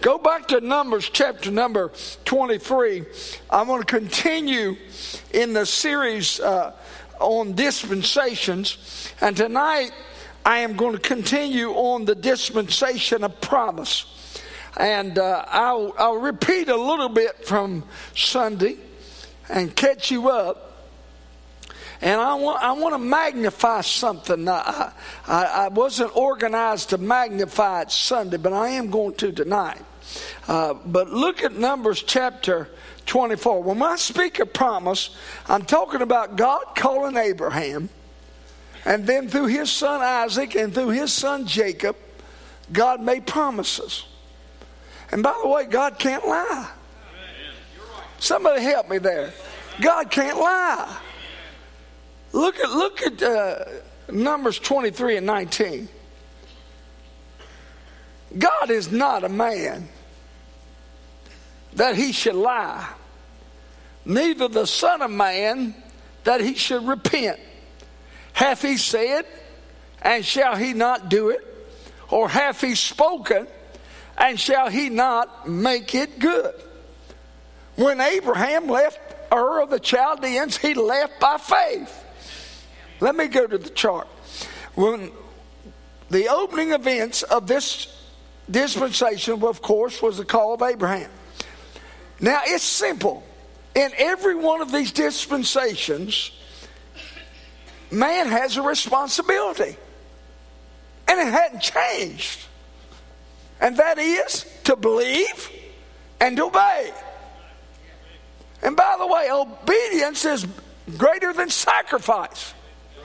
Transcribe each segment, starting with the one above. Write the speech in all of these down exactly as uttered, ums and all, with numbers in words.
Go back to Numbers chapter number twenty-three. I want to continue in the series uh, on dispensations. And tonight I am going to continue on the dispensation of promise. And uh, I'll, I'll repeat a little bit from Sunday and catch you up. And I want I want to magnify something. I, I, I wasn't organized to magnify it Sunday, but I am going to tonight. Uh, but look at Numbers chapter twenty-four. When I speak of promise, I'm talking about God calling Abraham. And then through his son Isaac and through his son Jacob, God made promises. And by the way, God can't lie. Somebody help me there. God can't lie. Look at look at uh, Numbers twenty-three and nineteen. God is not a man that he should lie, neither the Son of Man that he should repent. Hath he said, and shall he not do it? Or hath he spoken, and shall he not make it good? When Abraham left Ur of the Chaldeans, he left by faith. Let me go to the chart. When the opening events of this dispensation, of course, was the call of Abraham. Now, it's simple. In every one of these dispensations, man has a responsibility. And it hadn't changed. And that is to believe and to obey. And by the way, obedience is greater than sacrifice.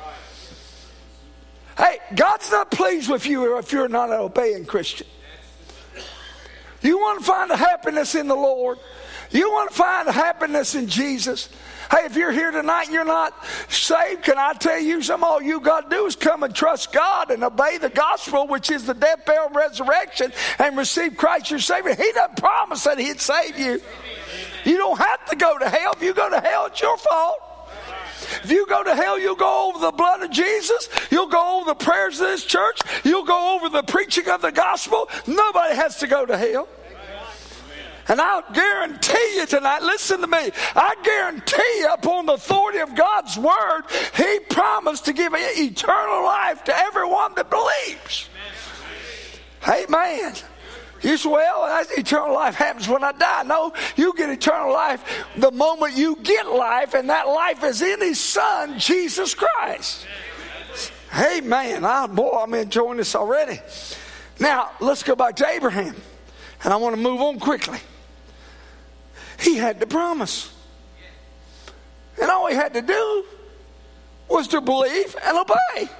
Hey, God's not pleased with you if you're not an obeying Christian. You want to find the happiness in the Lord. You want to find the happiness in Jesus. Hey, if you're here tonight and you're not saved, can I tell you something? All you got to do is come and trust God and obey the gospel, which is the death, burial, and resurrection, and receive Christ your Savior. He doesn't promise that he'd save you. You don't have to go to hell. If you go to hell, it's your fault. If you go to hell, you'll go over the blood of Jesus. You'll go over the prayers of this church. You'll go over the preaching of the gospel. Nobody has to go to hell. And I'll guarantee you tonight, listen to me, I guarantee you upon the authority of God's word, he promised to give eternal life to everyone that believes. Amen. You say, well, that eternal life happens when I die. No, you get eternal life the moment you get life, and that life is in his son, Jesus Christ. Amen. Oh, boy, I'm enjoying this already. Now, let's go back to Abraham. And I want to move on quickly. He had to promise. And all he had to do was to believe and obey.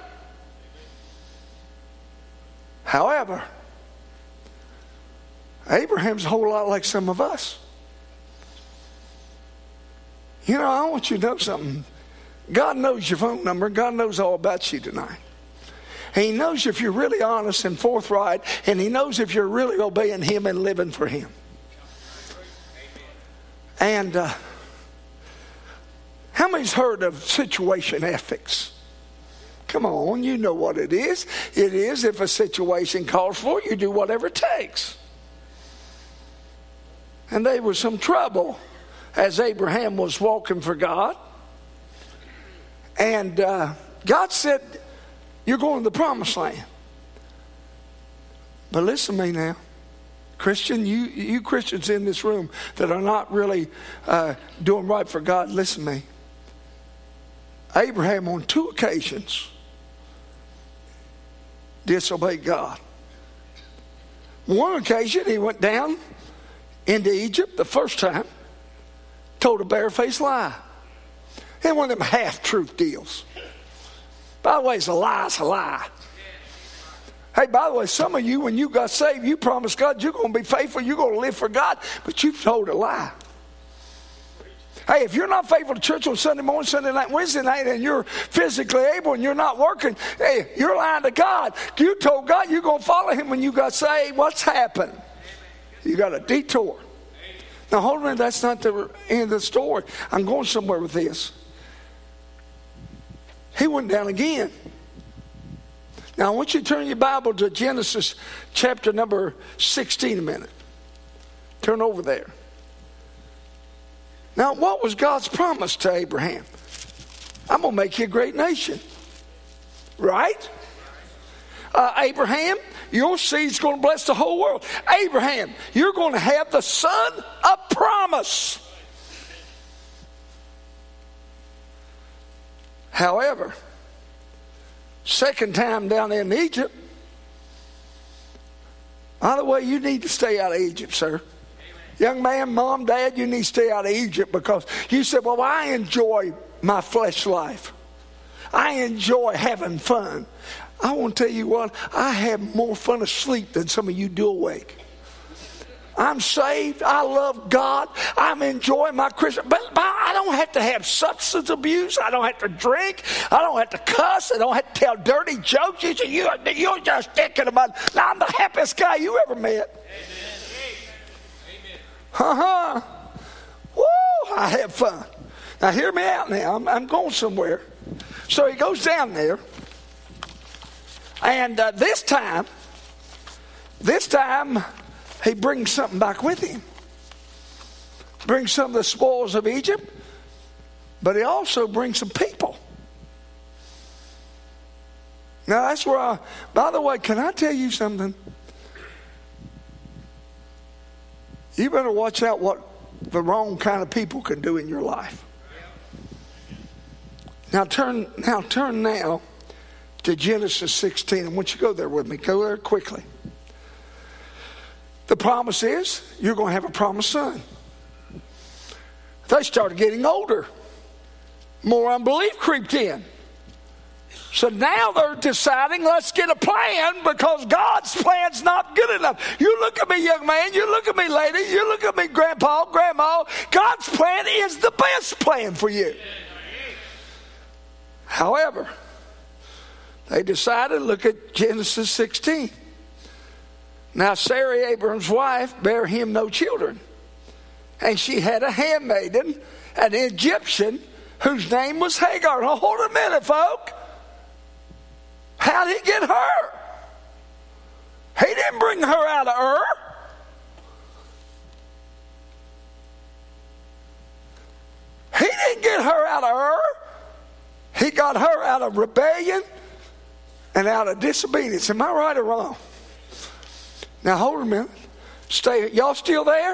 However, Abraham's a whole lot like some of us. You know, I want you to know something. God knows your phone number. God knows all about you tonight. And he knows if you're really honest and forthright. And he knows if you're really obeying him and living for him. And uh, how many's heard of situation ethics? Come on, you know what it is. It is if a situation calls for it, you do whatever it takes. And there was some trouble as Abraham was walking for God. And uh, God said, you're going to the promised land. But listen to me now. Christian, you, you Christians in this room that are not really uh, doing right for God, listen to me. Abraham on two occasions disobeyed God. One occasion he went down into Egypt the first time, told a barefaced lie. And one of them half-truth deals. By the way, it's a lie, it's a lie. Hey, by the way, some of you, when you got saved, you promised God you're going to be faithful, you're going to live for God, but you've told a lie. Hey, if you're not faithful to church on Sunday morning, Sunday night, Wednesday night, and you're physically able and you're not working, hey, you're lying to God. You told God you're going to follow him when you got saved. What's happened? You got a detour. Now, hold on, that's not the end of the story. I'm going somewhere with this. He went down again. Now, I want you to turn your Bible to Genesis chapter number sixteen a minute. Turn over there. Now, what was God's promise to Abraham? I'm going to make you a great nation. Right? Uh, Abraham, your seed's going to bless the whole world. Abraham, you're going to have the son of promise. However, second time down in Egypt, by the way, you need to stay out of Egypt, sir. Amen. Young man, mom, dad, you need to stay out of Egypt because you said, well, I enjoy my flesh life. I enjoy having fun. I want to tell you what, I have more fun asleep than some of you do awake. I'm saved. I love God. I'm enjoying my Christian. But, but I don't have to have substance abuse. I don't have to drink. I don't have to cuss. I don't have to tell dirty jokes. You, you, you're just thinking about, I'm the happiest guy you ever met. Amen. Uh-huh. Woo, I have fun. Now, hear me out now. I'm, I'm going somewhere. So he goes down there. And uh, this time, this time, he brings something back with him. Brings some of the spoils of Egypt, but he also brings some people. Now that's where I, by the way, can I tell you something? You better watch out what the wrong kind of people can do in your life. Now turn, now turn now to Genesis sixteen. I want you to go there with me. Go there quickly. The promise is you're going to have a promised son. They started getting older. More unbelief creeped in. So now they're deciding, let's get a plan because God's plan's not good enough. You look at me, young man. You look at me, lady. You look at me, grandpa, grandma. God's plan is the best plan for you. However, they decided, look at Genesis sixteen. Now Sarah, Abram's wife, bare him no children. And she had a handmaiden, an Egyptian, whose name was Hagar. Now hold a minute, folk. How did he get her? He didn't bring her out of Ur. He didn't get her out of Ur. He got her out of rebellion and out of disobedience. Am I right or wrong? Now hold a minute. Stay. Y'all still there?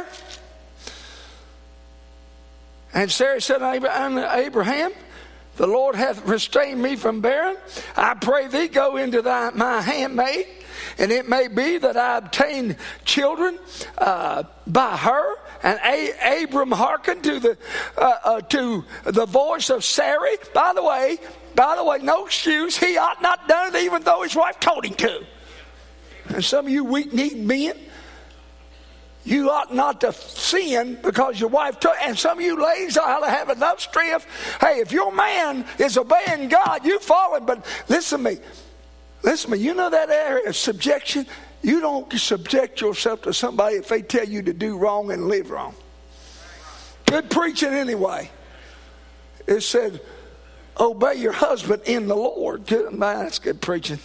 And Sarah said unto Abraham, the Lord hath restrained me from bearing. I pray thee, go into thy, my handmaid, and it may be that I obtain children uh, by her. And A- Abram hearkened to the uh, uh, to the voice of Sarai. By the way, by the way, no excuse. He ought not done it, even though his wife told him to. And some of you weak-kneed men, you ought not to sin because your wife took. And some of you ladies ought to have enough strength. Hey, if your man is obeying God, you've fallen. But listen to me. Listen to me. You know that area of subjection? You don't subject yourself to somebody if they tell you to do wrong and live wrong. Good preaching anyway. It said, obey your husband in the Lord. Good, man, that's good preaching.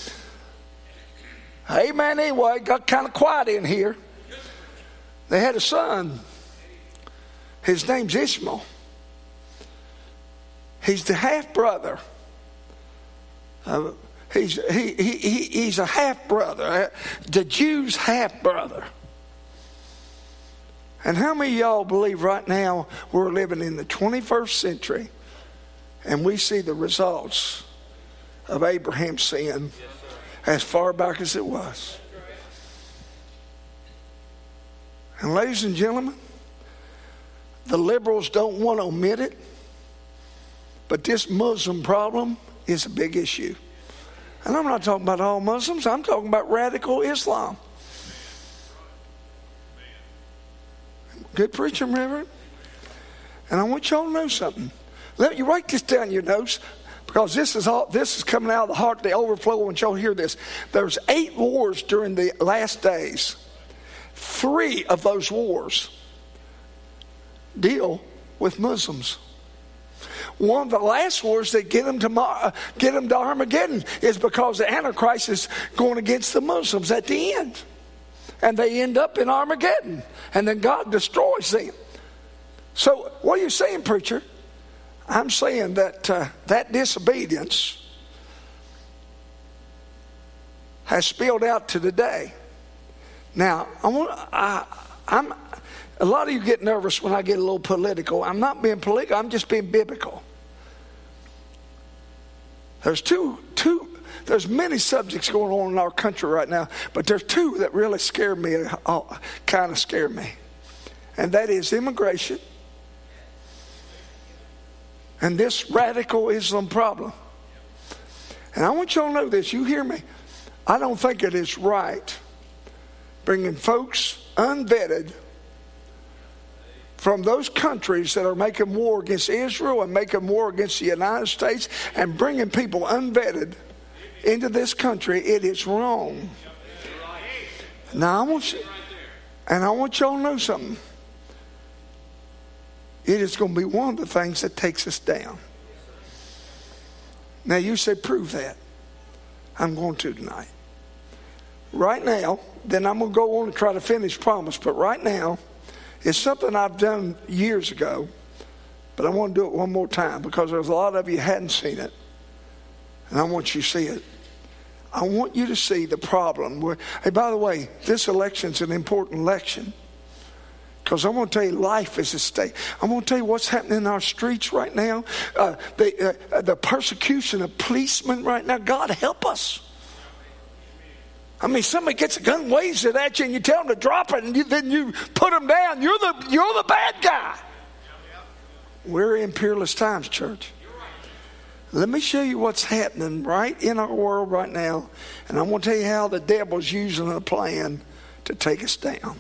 Amen. Anyway, got kind of quiet in here. They had a son. His name's Ishmael. He's the half brother. Uh, he's he, he he he's a half brother. The Jews' half brother. And how many of y'all believe right now we're living in the twenty-first century, and we see the results of Abraham's sin as far back as it was? And ladies and gentlemen, the liberals don't want to admit it, but this Muslim problem is a big issue. And I'm not talking about all Muslims. I'm talking about radical Islam. Good preaching, Reverend. And I want y'all to know something. Let you write this down in your notes, because this is all this is coming out of the heart, the overflow. I want y'all to hear this. There's eight wars during the last days. Three of those wars deal with Muslims. One of the last wars that get them to uh, get them to Armageddon is because the Antichrist is going against the Muslims at the end. and they end up in Armageddon, and then God destroys them. So what are you saying, preacher? I'm saying that uh, that disobedience has spilled out to today. Now, I want, I, I'm, a lot of you get nervous when I get a little political. I'm not being political. I'm just being biblical. There's two, two, there's many subjects going on in our country right now, but there's two that really scare me, uh, kind of scare me. And that is immigration and this radical Islam problem. And I want you all to know this. You hear me? I don't think it is right bringing folks unvetted from those countries that are making war against Israel and making war against the United States and bringing people unvetted into this country. It is wrong. Now I want you, and I want y'all to know something. It is going to be one of the things that takes us down. Now you say, prove that. I'm going to tonight. Right now, then I'm going to go on and try to finish promise. But right now, it's something I've done years ago. But I want to do it one more time because there's a lot of you hadn't seen it. And I want you to see it. I want you to see the problem. Where, hey, by the way, this election's an important election. Because I want to tell you, life is at stake. I want to tell you what's happening in our streets right now. Uh, the, uh, the persecution of policemen right now. God help us. I mean, somebody gets a gun, waves it at you, and you tell them to drop it, and you, then you put them down. You're the, you're the bad guy. We're in peerless times, church. Let me show you what's happening right in our world right now. And I want to tell you how the devil's using a plan to take us down.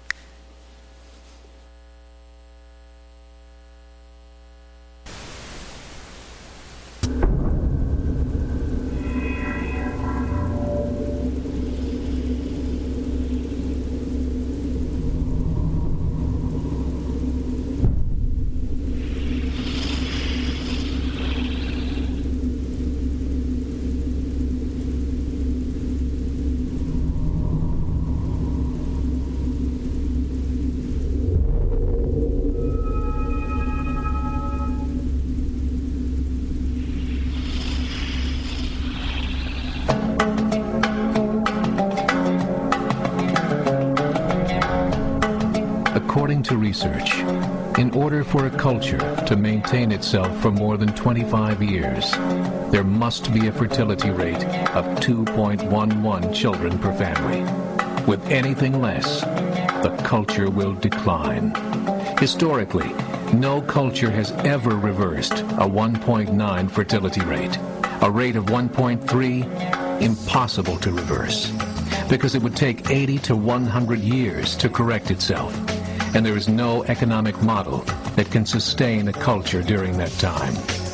According to research, in order for a culture to maintain itself for more than twenty-five years, there must be a fertility rate of two point one one children per family. With anything less, the culture will decline. Historically, no culture has ever reversed a one point nine fertility rate. A rate of one point three, impossible to reverse, because it would take eighty to one hundred years to correct itself. And there is no economic model that can sustain a culture during that time.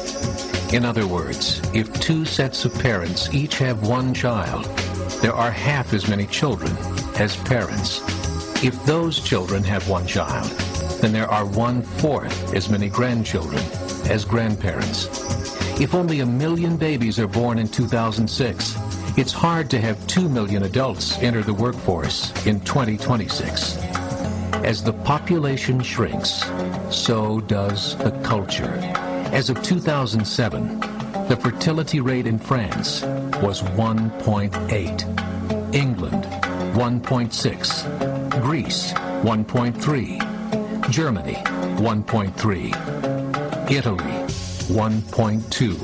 In other words, if two sets of parents each have one child, there are half as many children as parents. If those children have one child, then there are one-fourth as many grandchildren as grandparents. If only a million babies are born in two thousand six, it's hard to have two million adults enter the workforce in twenty twenty-six. As the population shrinks, so does the culture. As of two thousand seven, the fertility rate in France was one point eight, England one point six, Greece one point three, Germany one point three, Italy one point two,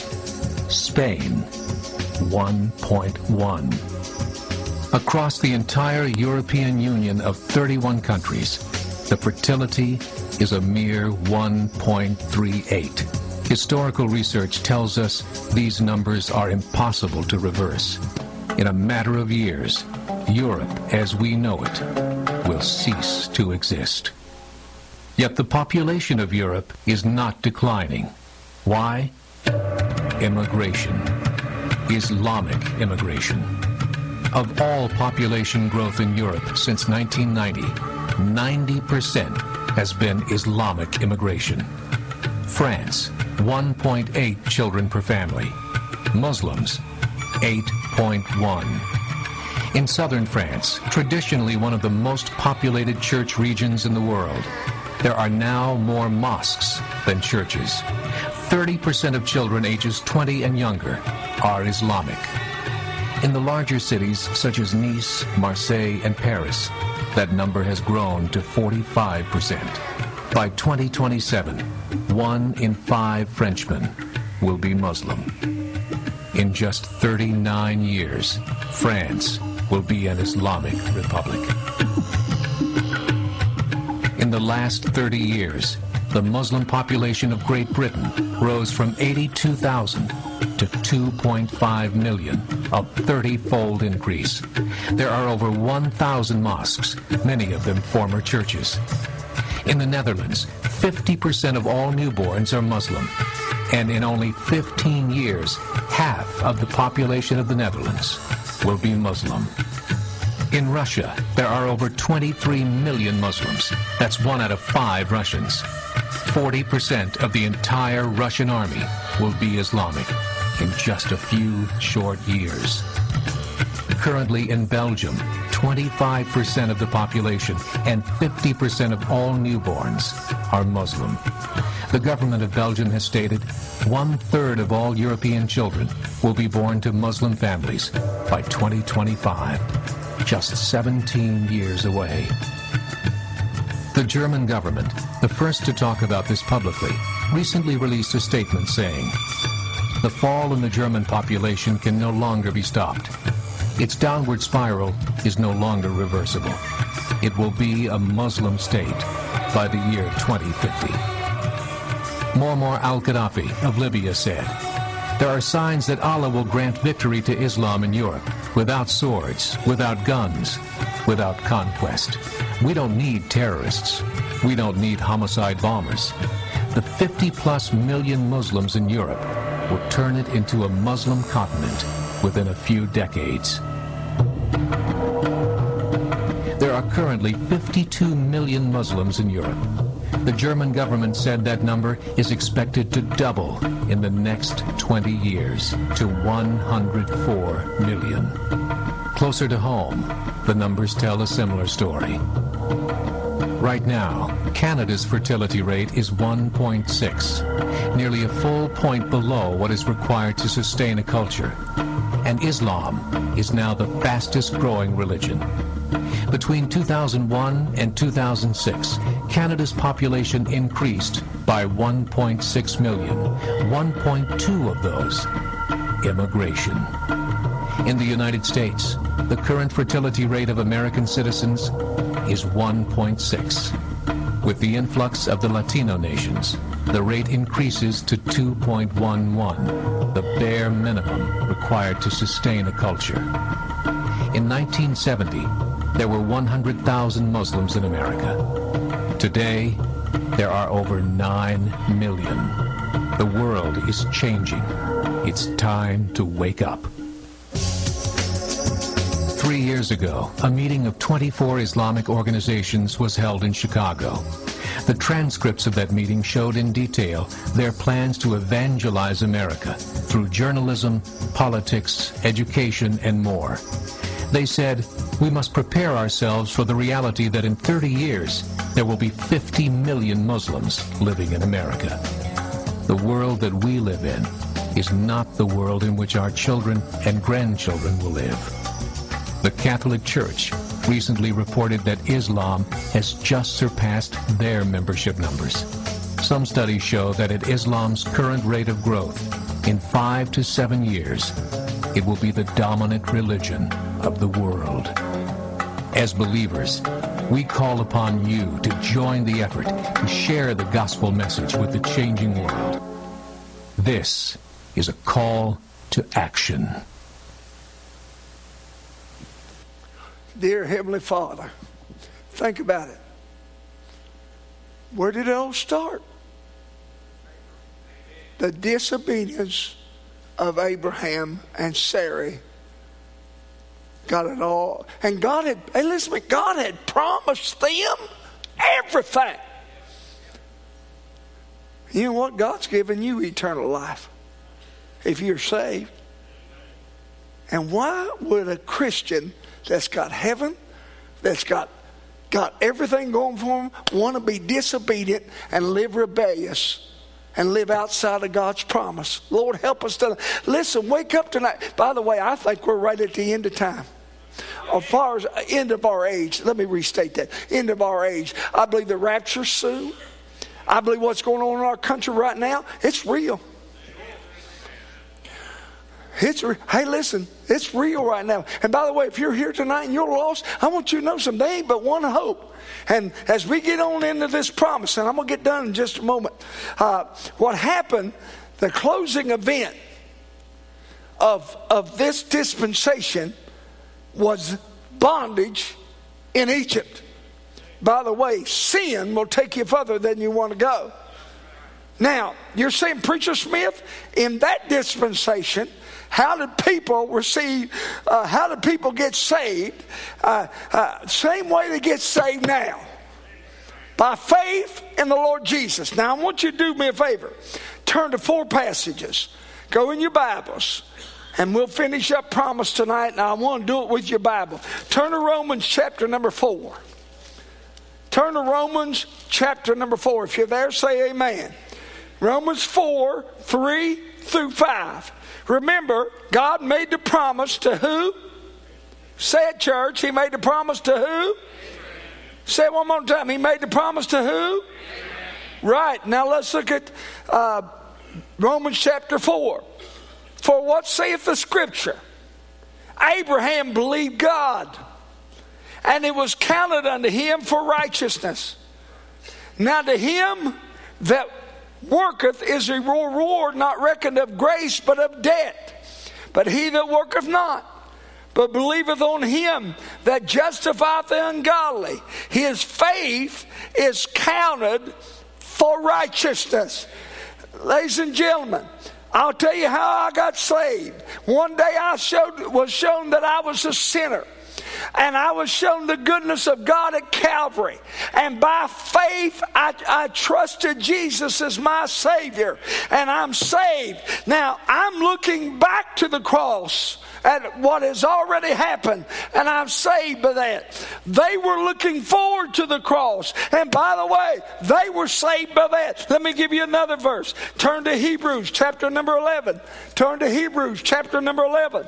Spain one point one. Across the entire European Union of thirty-one countries, the fertility is a mere one point three eight. Historical research tells us these numbers are impossible to reverse. In a matter of years, Europe as we know it will cease to exist. Yet the population of Europe is not declining. Why? Immigration. Islamic immigration. Of all population growth in Europe since nineteen ninety, ninety percent has been Islamic immigration. France, one point eight children per family. Muslims, eight point one. In southern France, traditionally one of the most populated church regions in the world, there are now more mosques than churches. thirty percent of children ages twenty and younger are Islamic. In the larger cities such as Nice, Marseille, and Paris, that number has grown to forty-five percent. By twenty twenty-seven, one in five Frenchmen will be Muslim. In just thirty-nine years, France will be an Islamic republic. In the last thirty years, the Muslim population of Great Britain rose from eighty-two thousand to two point five million, a thirty-fold increase. There are over one thousand mosques, many of them former churches. In the Netherlands, fifty percent of all newborns are Muslim, and in only fifteen years, half of the population of the Netherlands will be Muslim. In Russia, there are over twenty-three million Muslims. That's one out of five Russians. forty percent of the entire Russian army will be Islamic in just a few short years. Currently in Belgium, twenty-five percent of the population and fifty percent of all newborns are Muslim. The government of Belgium has stated one-third of all European children will be born to Muslim families by twenty twenty-five, just seventeen years away. The German government, the first to talk about this publicly, recently released a statement saying, "The fall in the German population can no longer be stopped. Its downward spiral is no longer reversible. It will be a Muslim state by the year twenty fifty. Muammar al-Gaddafi of Libya said, "There are signs that Allah will grant victory to Islam in Europe without swords, without guns, without conquest. We don't need terrorists. We don't need homicide bombers. The fifty plus million Muslims in Europe will turn it into a Muslim continent within a few decades." There are currently fifty-two million Muslims in Europe. The German government said that number is expected to double in the next twenty years to one hundred four million. Closer to home, the numbers tell a similar story. Right now, Canada's fertility rate is one point six, nearly a full point below what is required to sustain a culture. And Islam is now the fastest growing religion. Between two thousand one and two thousand six, Canada's population increased by one point six million, one point two of those immigration. In the United States, the current fertility rate of American citizens is one point six. With the influx of the Latino nations, the rate increases to two point one one, the bare minimum required to sustain a culture. In nineteen seventy, there were one hundred thousand Muslims in America. Today, there are over nine million. The world is changing. It's time to wake up. Three years ago, a meeting of twenty-four Islamic organizations was held in Chicago. The transcripts of that meeting showed in detail their plans to evangelize America through journalism, politics, education, and more. They said, "We must prepare ourselves for the reality that in thirty years, there will be fifty million Muslims living in America. The world that we live in is not the world in which our children and grandchildren will live." The Catholic Church recently reported that Islam has just surpassed their membership numbers. Some studies show that at Islam's current rate of growth, in five to seven years, it will be the dominant religion of the world. As believers, we call upon you to join the effort to share the gospel message with the changing world. This is a call to action. Dear Heavenly Father, think about it. Where did it all start? The disobedience of Abraham and Sarah got it all. And God had, hey, listen, God had promised them everything. You know what? God's given you eternal life if you're saved. And why would a Christian that's got heaven, that's got got everything going for them, want to be disobedient and live rebellious and live outside of God's promise. Lord, help us to listen. Wake up tonight. By the way, I think we're right at the end of time. As far as end of our age, let me restate that. End of our age. I believe the rapture's soon. I believe what's going on in our country right now, it's real. It's re- hey, listen, it's real right now. And by the way, if you're here tonight and you're lost, I want you to know something. There ain't but one hope. And as we get on into this promise, and I'm going to get done in just a moment, uh, what happened, the closing event of, of this dispensation was bondage in Egypt. By the way, sin will take you further than you want to go. Now, you're saying, Preacher Smith, in that dispensation, how did people receive, uh, how did people get saved? Uh, uh, same way they get saved now. By faith in the Lord Jesus. Now, I want you to do me a favor. Turn to four passages. Go in your Bibles. And we'll finish up promise tonight. And I want to do it with your Bible. Turn to Romans chapter number four. Turn to Romans chapter number four. If you're there, say amen. Romans four, three through five. Remember, God made the promise to who? Say it, church. He made the promise to who? Amen. Say it one more time. He made the promise to who? Amen. Right. Now let's look at uh, Romans chapter four. For what saith the Scripture? Abraham believed God, and it was counted unto him for righteousness. Now to him that worketh is a reward not reckoned of grace, but of debt. But he that worketh not, but believeth on him that justifieth the ungodly, his faith is counted for righteousness. Ladies and gentlemen, I'll tell you how I got saved. One day I showed, was shown that I was a sinner. And I was shown the goodness of God at Calvary. And by faith, I, I trusted Jesus as my Savior. And I'm saved. Now, I'm looking back to the cross at what has already happened. And I'm saved by that. They were looking forward to the cross. And by the way, they were saved by that. Let me give you another verse. Turn to Hebrews chapter number eleven. Turn to Hebrews chapter number eleven.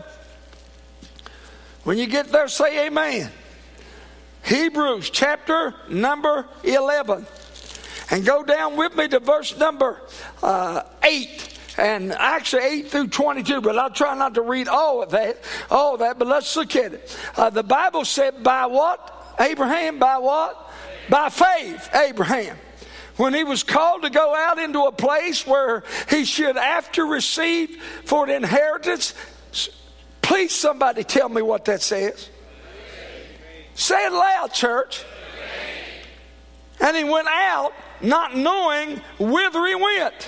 When you get there, say amen. Hebrews chapter number eleven. And go down with me to verse number uh, eight. And actually eight through twenty-two. But I'll try not to read all of that. All of that. But let's look at it. Uh, the Bible said by what? Abraham, by what? By faith, Abraham. When he was called to go out into a place where he should after receive for an inheritance. Please somebody tell me what that says. Say it loud, church. And he went out not knowing whither he went.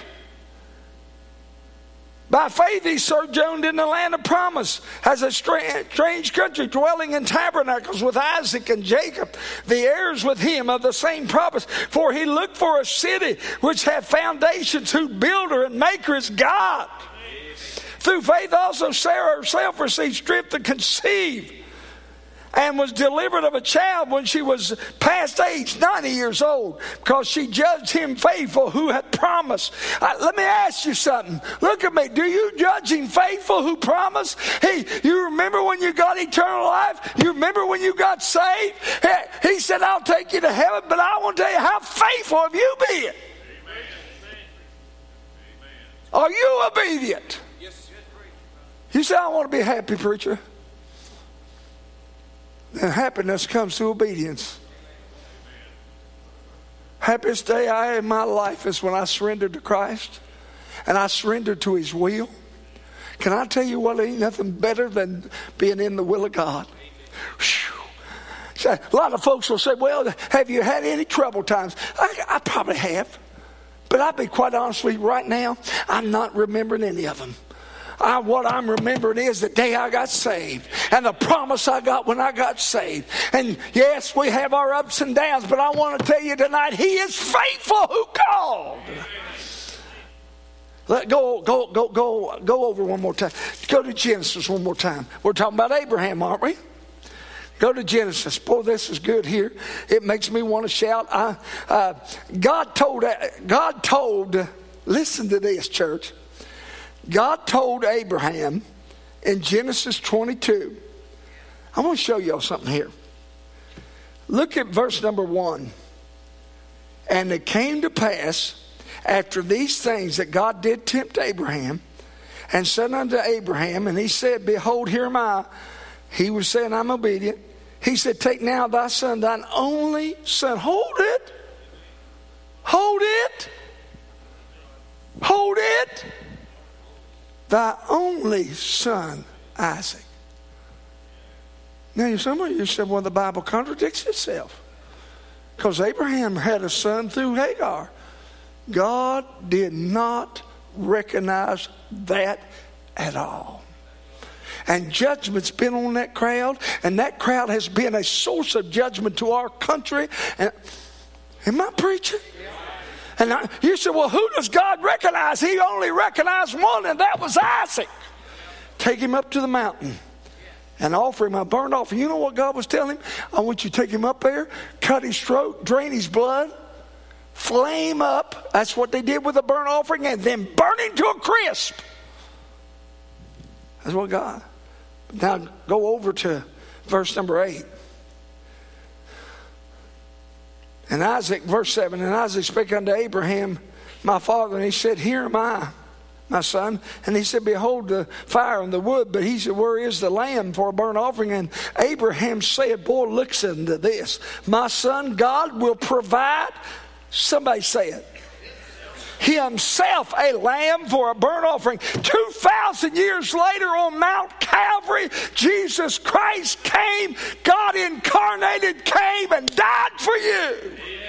By faith he sojourned in the land of promise as a strange country, dwelling in tabernacles with Isaac and Jacob, the heirs with him of the same promise. For he looked for a city which had foundations, whose builder and maker is God. Through faith also Sarah herself received strength to conceive, and was delivered of a child when she was past age, ninety years old, because she judged him faithful who had promised. Uh, let me ask you something. Look at me. Do you judge him faithful who promised? Hey, you remember when you got eternal life? You remember when you got saved? Hey, he said, I'll take you to heaven, but I want to tell you how faithful have you been? Amen. Are you obedient? You say, I want to be a happy preacher. And happiness comes through obedience. Happiest day I had in my life is when I surrendered to Christ. And I surrendered to his will. Can I tell you what? Ain't nothing better than being in the will of God. Whew. A lot of folks will say, well, have you had any trouble times? I, I probably have. But I'll be quite honest with you right now, I'm not remembering any of them. I, what I'm remembering is the day I got saved and the promise I got when I got saved. And yes, we have our ups and downs, but I want to tell you tonight, he is faithful who called. Let go, go, go, go, go over one more time. Go to Genesis one more time. We're talking about Abraham, aren't we? Go to Genesis. Boy, this is good here. It makes me want to shout. I, uh, God told, God told, listen to this, church. God told Abraham in Genesis twenty-two. I want to show y'all something here. Look at verse number one. And it came to pass after these things that God did tempt Abraham, and said unto Abraham, and he said, behold, here am I. He was saying, I'm obedient. He said, take now thy son, thine only son. Hold it. Hold it. Hold it. Thy only son, Isaac. Now, some of you said, well, the Bible contradicts itself. Because Abraham had a son through Hagar. God did not recognize that at all. And judgment's been on that crowd, and that crowd has been a source of judgment to our country. And am I preaching? And I, you said, well, who does God recognize? He only recognized one, and that was Isaac. Take him up to the mountain and offer him a burnt offering. You know what God was telling him? I want you to take him up there, cut his throat, drain his blood, flame up. That's what they did with the burnt offering, and then burn him to a crisp. That's what God. Now go over to verse number eight. And Isaac, verse seven, and Isaac spake unto Abraham, my father, and he said, here am I, my son. And he said, behold the fire and the wood. But he said, where is the lamb for a burnt offering? And Abraham said, boy, listen to this. My son, God will provide, somebody say it, himself a lamb for a burnt offering. Two thousand years later on Mount Calvary, Jesus Christ came, God incarnated came and died for you.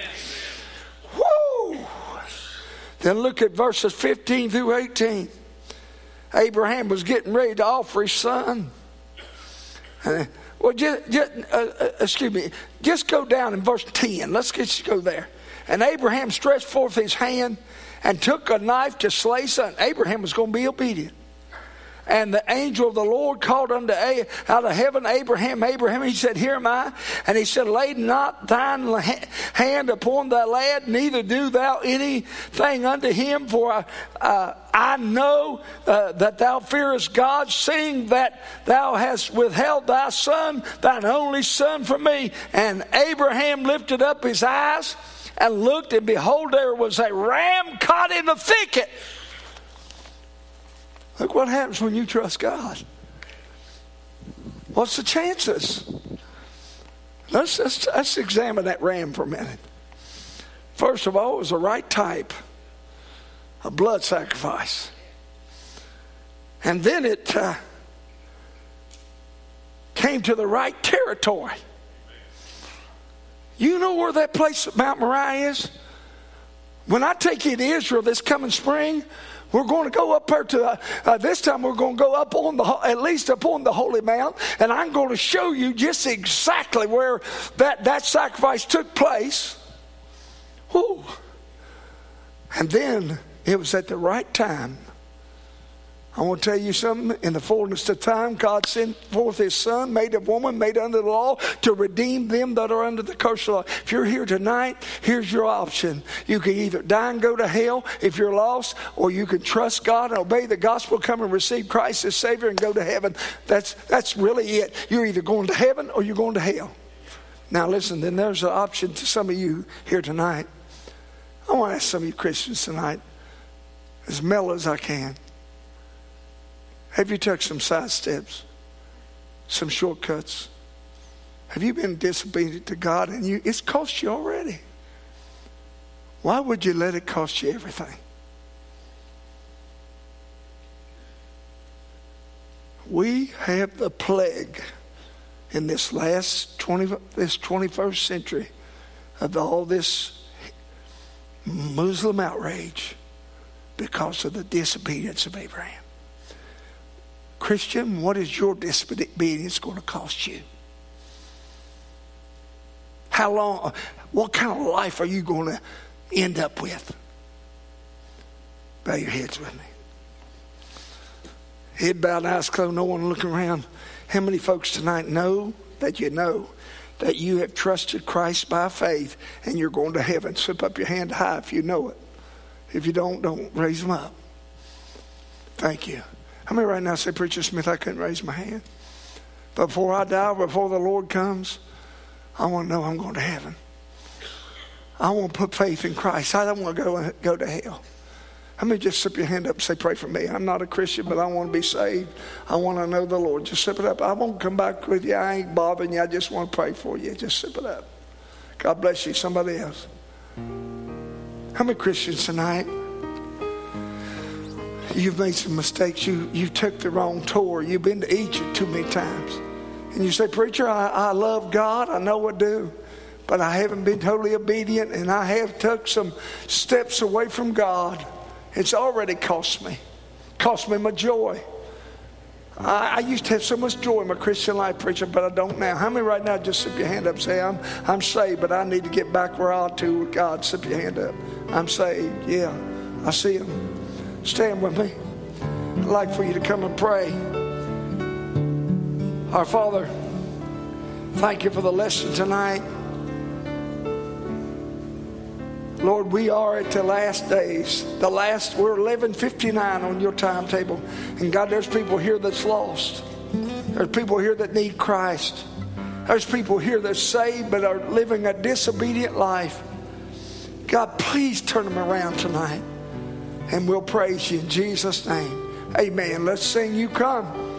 Woo! Then look at verses fifteen through eighteen. Abraham was getting ready to offer his son. Uh, well, just, just uh, uh, excuse me, just go down in verse ten. Let's just go there. And Abraham stretched forth his hand and took a knife to slay son. Abraham was going to be obedient. And the angel of the Lord called unto A- out of heaven, Abraham, Abraham. He said, here am I. And he said, lay not thine hand upon thy lad, neither do thou anything unto him. For I, uh, I know uh, that thou fearest God, seeing that thou hast withheld thy son, thine only son, from me. And Abraham lifted up his eyes and looked, and behold, there was a ram caught in the thicket. Look what happens when you trust God. What's the chances? Let's, let's, let's examine that ram for a minute. First of all, it was the right type, a blood sacrifice. And then it uh, came to the right territory. You know where that place at Mount Moriah is? When I take you to Israel this coming spring, we're going to go up there to, uh, uh, this time we're going to go up on the, at least up on the Holy Mount, and I'm going to show you just exactly where that, that sacrifice took place. Whew. And then it was at the right time. I want to tell you something. In the fullness of time, God sent forth his son, made of woman, made under the law, to redeem them that are under the curse of the law. If you're here tonight, here's your option. You can either die and go to hell if you're lost, or you can trust God and obey the gospel, come and receive Christ as Savior and go to heaven. That's, that's really it. You're either going to heaven or you're going to hell. Now listen, then there's an option to some of you here tonight. I want to ask some of you Christians tonight, as mellow as I can. Have you took some side steps, some shortcuts? Have you been disobedient to God and you it's cost you already? Why would you let it cost you everything? We have the plague in this last twenty this twenty-first century of all this Muslim outrage because of the disobedience of Abraham. Christian, what is your disobedience going to cost you? How long, what kind of life are you going to end up with? Bow your heads with me. Head bowed, eyes closed, no one looking around. How many folks tonight know that you know that you have trusted Christ by faith and you're going to heaven. Slip up your hand high if you know it. If you don't, don't raise them up. Thank you. How many right now say, Preacher Smith, I couldn't raise my hand? But before I die, before the Lord comes, I want to know I'm going to heaven. I want to put faith in Christ. I don't want to go, go to hell. How many just slip your hand up and say, pray for me? I'm not a Christian, but I want to be saved. I want to know the Lord. Just slip it up. I won't come back with you. I ain't bothering you. I just want to pray for you. Just slip it up. God bless you. Somebody else. How many Christians tonight? You've made some mistakes. You you took the wrong tour. You've been to Egypt too many times. And you say, Preacher, I, I love God. I know what to do. But I haven't been totally obedient. And I have took some steps away from God. It's already cost me. Cost me my joy. I, I used to have so much joy in my Christian life, preacher, but I don't now. How many right now just slip your hand up and say, I'm, I'm saved, but I need to get back where I ought to with God? Slip your hand up. I'm saved. Yeah, I see him. Stand with me. I'd like for you to come and pray. Our Father, thank you for the lesson tonight. Lord, we are at the last days. The last, we're eleven fifty-nine on your timetable. And God, there's people here that's lost. There's people here that need Christ. There's people here that's saved but are living a disobedient life. God, please turn them around tonight. And we'll praise you in Jesus' name. Amen. Let's sing You Come.